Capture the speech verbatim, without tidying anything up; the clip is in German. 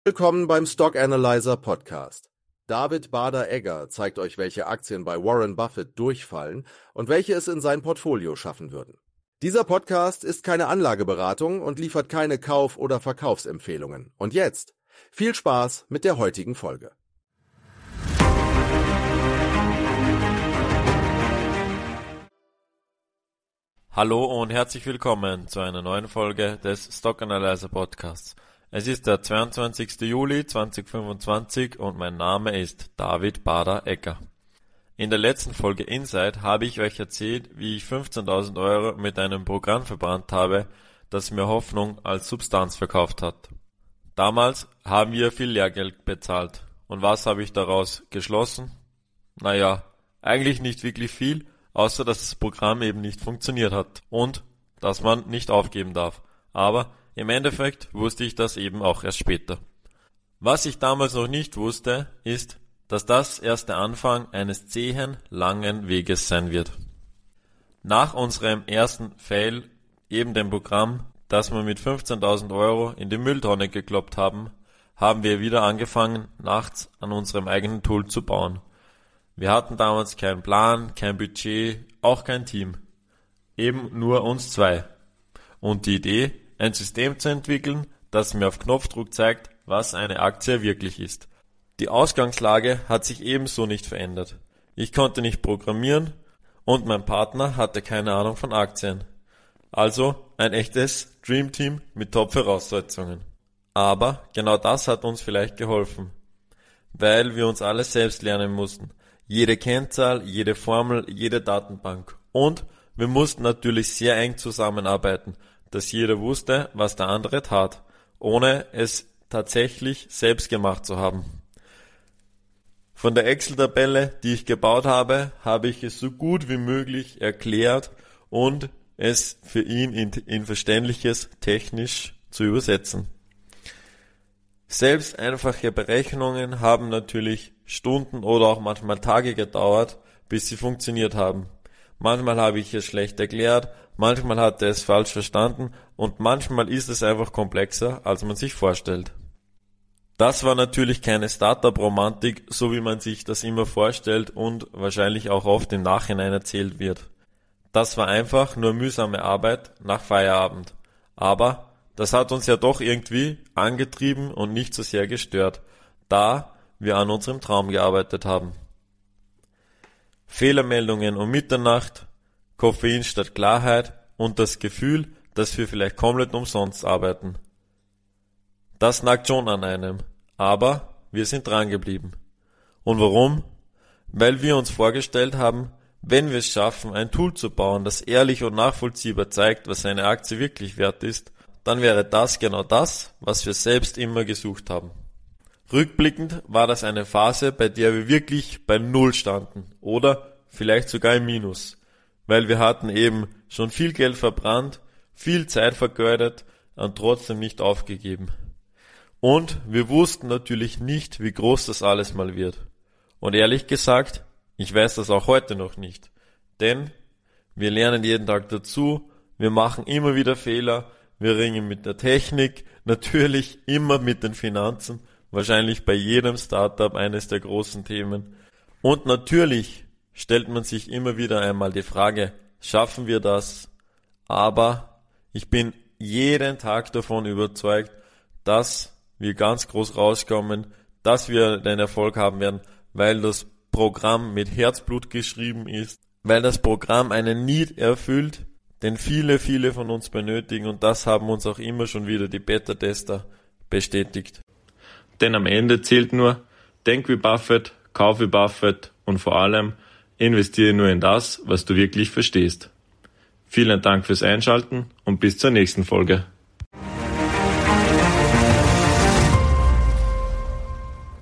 Willkommen beim Stock Analyzer Podcast. David Bader-Egger zeigt euch, welche Aktien bei Warren Buffett durchfallen und welche es in sein Portfolio schaffen würden. Dieser Podcast ist keine Anlageberatung und liefert keine Kauf- oder Verkaufsempfehlungen. Und jetzt viel Spaß mit der heutigen Folge. Hallo und herzlich willkommen zu einer neuen Folge des Stock Analyzer Podcasts. Es ist der zweiundzwanzigster Juli zweitausendfünfundzwanzig und mein Name ist David Bader-Egger. In der letzten Folge Insight habe ich euch erzählt, wie ich fünfzehntausend Euro mit einem Programm verbrannt habe, das mir Hoffnung als Substanz verkauft hat. Damals haben wir viel Lehrgeld bezahlt. Und was habe ich daraus geschlossen? Naja, eigentlich nicht wirklich viel, außer dass das Programm eben nicht funktioniert hat und dass man nicht aufgeben darf. Aber im Endeffekt wusste ich das eben auch erst später. Was ich damals noch nicht wusste, ist, dass das erst der Anfang eines zähen, langen Weges sein wird. Nach unserem ersten Fail, eben dem Programm, das wir mit fünfzehntausend Euro in die Mülltonne gekloppt haben, haben wir wieder angefangen, nachts an unserem eigenen Tool zu bauen. Wir hatten damals keinen Plan, kein Budget, auch kein Team. Eben nur uns zwei. Und die Idee, ein System zu entwickeln, das mir auf Knopfdruck zeigt, was eine Aktie wirklich ist. Die Ausgangslage hat sich ebenso nicht verändert. Ich konnte nicht programmieren und mein Partner hatte keine Ahnung von Aktien. Also ein echtes Dream Team mit Top-Voraussetzungen. Aber genau das hat uns vielleicht geholfen, weil wir uns alles selbst lernen mussten. Jede Kennzahl, jede Formel, jede Datenbank. Und wir mussten natürlich sehr eng zusammenarbeiten, dass jeder wusste, was der andere tat, ohne es tatsächlich selbst gemacht zu haben. Von der Excel-Tabelle, die ich gebaut habe, habe ich es so gut wie möglich erklärt und es für ihn in, in verständliches, technisch zu übersetzen. Selbst einfache Berechnungen haben natürlich Stunden oder auch manchmal Tage gedauert, bis sie funktioniert haben. Manchmal habe ich es schlecht erklärt, manchmal hat er es falsch verstanden und manchmal ist es einfach komplexer, als man sich vorstellt. Das war natürlich keine Startup-Romantik, so wie man sich das immer vorstellt und wahrscheinlich auch oft im Nachhinein erzählt wird. Das war einfach nur mühsame Arbeit nach Feierabend. Aber das hat uns ja doch irgendwie angetrieben und nicht so sehr gestört, da wir an unserem Traum gearbeitet haben. Fehlermeldungen um Mitternacht, Koffein statt Klarheit und das Gefühl, dass wir vielleicht komplett umsonst arbeiten. Das nagt schon an einem, aber wir sind dran geblieben. Und warum? Weil wir uns vorgestellt haben, wenn wir es schaffen, ein Tool zu bauen, das ehrlich und nachvollziehbar zeigt, was eine Aktie wirklich wert ist, dann wäre das genau das, was wir selbst immer gesucht haben. Rückblickend war das eine Phase, bei der wir wirklich bei Null standen oder vielleicht sogar im Minus, weil wir hatten eben schon viel Geld verbrannt, viel Zeit vergeudet und trotzdem nicht aufgegeben. Und wir wussten natürlich nicht, wie groß das alles mal wird. Und ehrlich gesagt, ich weiß das auch heute noch nicht, denn wir lernen jeden Tag dazu, wir machen immer wieder Fehler, wir ringen mit der Technik, natürlich immer mit den Finanzen, wahrscheinlich bei jedem Startup eines der großen Themen. Und natürlich stellt man sich immer wieder einmal die Frage, schaffen wir das? Aber ich bin jeden Tag davon überzeugt, dass wir ganz groß rauskommen, dass wir den Erfolg haben werden, weil das Programm mit Herzblut geschrieben ist, weil das Programm einen Need erfüllt, den viele, viele von uns benötigen und das haben uns auch immer schon wieder die Beta-Tester bestätigt. Denn am Ende zählt nur, denk wie Buffett, kauf wie Buffett und vor allem investiere nur in das, was du wirklich verstehst. Vielen Dank fürs Einschalten und bis zur nächsten Folge.